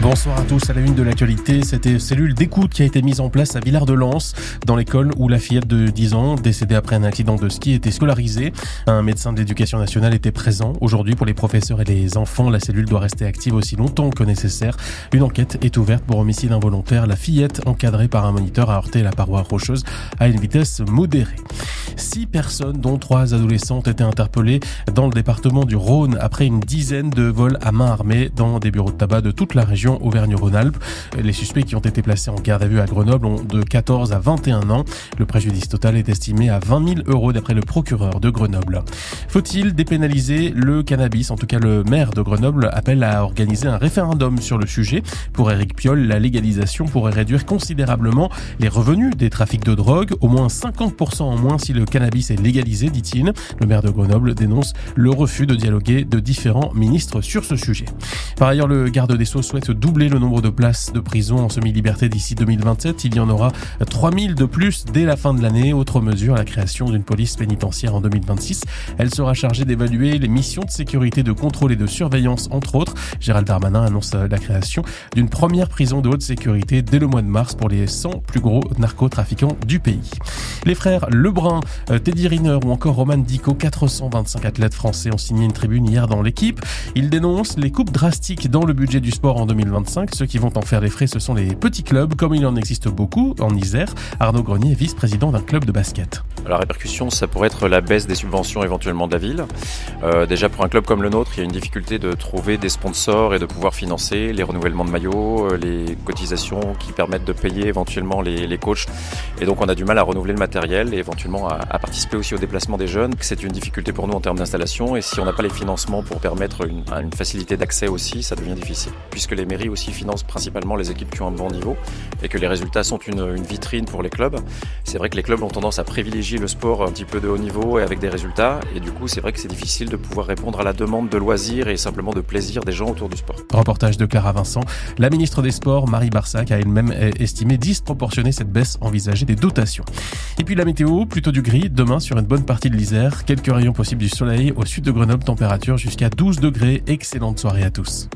Bonsoir à tous. À la une de l'actualité, cette cellule d'écoute qui a été mise en place à Villard-de-Lans, dans l'école où la fillette de 10 ans, décédée après un accident de ski, était scolarisée. Un médecin de l'éducation nationale était présent. Aujourd'hui, pour les professeurs et les enfants, la cellule doit rester active aussi longtemps que nécessaire. Une enquête est ouverte pour homicide involontaire. La fillette, encadrée par un moniteur, a heurté la paroi rocheuse à une vitesse modérée. 6 personnes, dont 3 adolescentes, étaient interpellées dans le département du Rhône après une dizaine de vols à main armée dans des bureaux de tabac de toute la région Auvergne-Rhône-Alpes. Les suspects qui ont été placés en garde à vue à Grenoble ont de 14 à 21 ans. Le préjudice total est estimé à 20 000 € d'après le procureur de Grenoble. Faut-il dépénaliser le cannabis ? En tout cas, le maire de Grenoble appelle à organiser un référendum sur le sujet. Pour Éric Piolle, la légalisation pourrait réduire considérablement les revenus des trafics de drogue, au moins 50% en moins si le cannabis est légalisé, dit-il. Le maire de Grenoble dénonce le refus de dialoguer de différents ministres sur ce sujet. Par ailleurs, le garde des Sceaux souhaite doubler le nombre de places de prison en semi-liberté d'ici 2027. Il y en aura 3000 de plus dès la fin de l'année. Autre mesure, la création d'une police pénitentiaire en 2026. Elle sera chargée d'évaluer les missions de sécurité, de contrôle et de surveillance, entre autres. Gérald Darmanin annonce la création d'une première prison de haute sécurité dès le mois de mars pour les 100 plus gros narcotrafiquants du pays. Les frères Lebrun, Teddy Riner ou encore Roman Dico, 425 athlètes français ont signé une tribune hier dans l'équipe. Ils dénoncent les coupes drastiques dans le budget du sport en 2025. Ceux qui vont en faire les frais, ce sont les petits clubs, comme il en existe beaucoup en Isère. Arnaud Grenier est vice-président d'un club de basket. La répercussion, ça pourrait être la baisse des subventions éventuellement de la ville. Déjà pour un club comme le nôtre, il y a une difficulté de trouver des sponsors et de pouvoir financer les renouvellements de maillots, les cotisations qui permettent de payer éventuellement les coachs. Et donc on a du mal à renouveler le matériel et éventuellement à participer aussi au déplacement des jeunes. C'est une difficulté pour nous en termes d'installation, et si on n'a pas les financements pour permettre une facilité d'accès aussi, ça devient difficile. Puisque les mairies aussi financent principalement les équipes qui ont un bon niveau et que les résultats sont une vitrine pour les clubs. C'est vrai que les clubs ont tendance à privilégier le sport un petit peu de haut niveau et avec des résultats, et du coup c'est vrai que c'est difficile de pouvoir répondre à la demande de loisirs et simplement de plaisir des gens autour du sport. Reportage de Clara Vincent. La ministre des Sports, Marie Barsac, a elle-même estimé disproportionnée cette baisse envisagée des dotations. Et puis la météo, plutôt du gris demain sur une bonne partie de l'Isère. Quelques rayons possibles du soleil au sud de Grenoble, température jusqu'à 12 degrés. Excellente soirée à tous.